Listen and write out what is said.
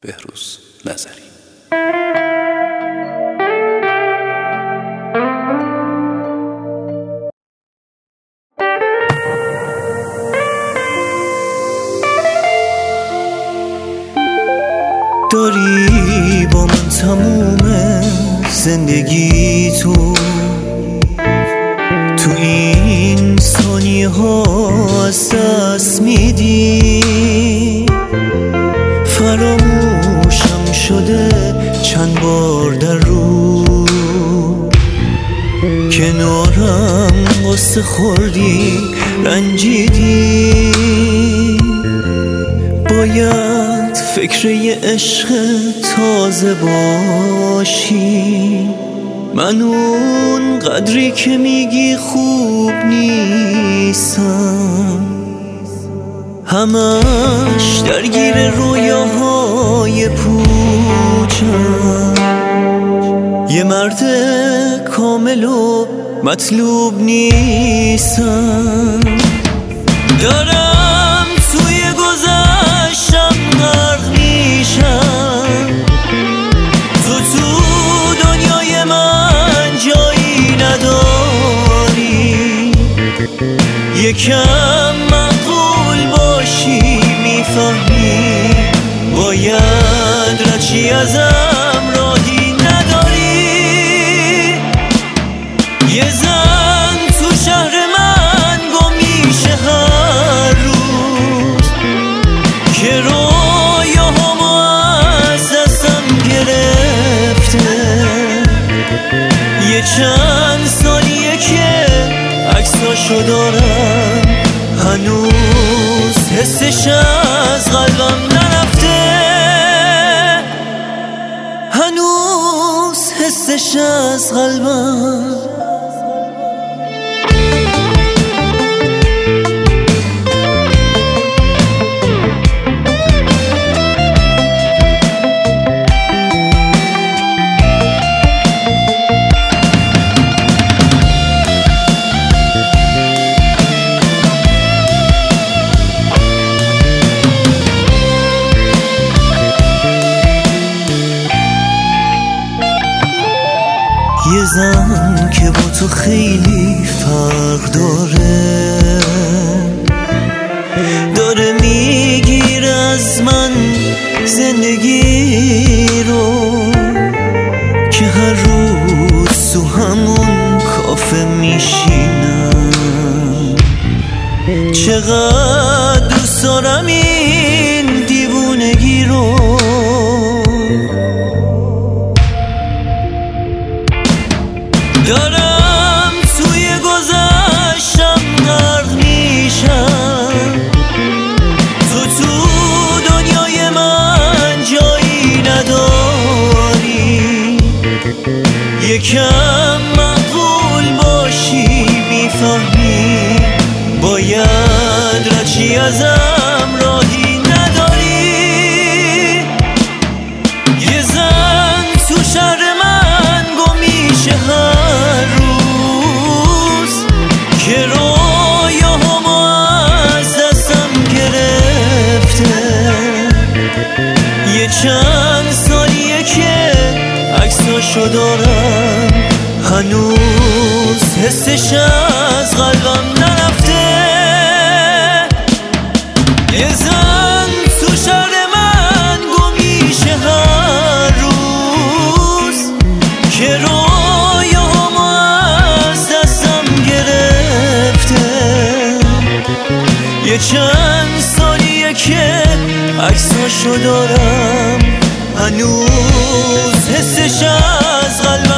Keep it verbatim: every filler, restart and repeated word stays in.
بهروز نظری. داری با من تموم زندگی تو تو این ثانیه ها از دست میدی. فراموشم شده چند بار در رو کنارم قصه خوردی رنجیدی. باید فکر یه عشق تازه باشی. من اون قدری که میگی خوب نیستم، همش درگیر رویاهای پوچم. یه مرد کامل و مطلوب نیستم. دارم توی گذشتم غرق میشم. تو تو دنیای من جایی نداری. یکم معقول باشی میفهمی باید رچی ازم راهی نداری. یه زن تو شهر من گم میشه هر روز که رویاهامو از دستم گرفته. یه چند ثانیه که عکساشو دارم هنوز حسش از قلبم نرفته. هنوز حسش از قلبم. یه زن که با تو خیلی فرق داره، داره میگیره از من زندگی رو که هر روز تو همون کافه میشینم. چقدر دوست دارم این دیوونگی رو. دارم توی گذشتم غرق میشم. تو تو دنیای من جایی نداری. یکم معقول باشی میفهمی باید رچی ازم راهی نداری. یه زن تو شهر من گم میشه هر روز که رویاهامو از دستم گرفته. یه چند ثانیه که عکساشو دارم هنوز حسش از قلبم نرفته. یه زن تو شهر من گم میشه هر روز که رویاهامو از دستم گرفته. یه چند ثانیه که عکساشو دارم هنوز حسش از قلبم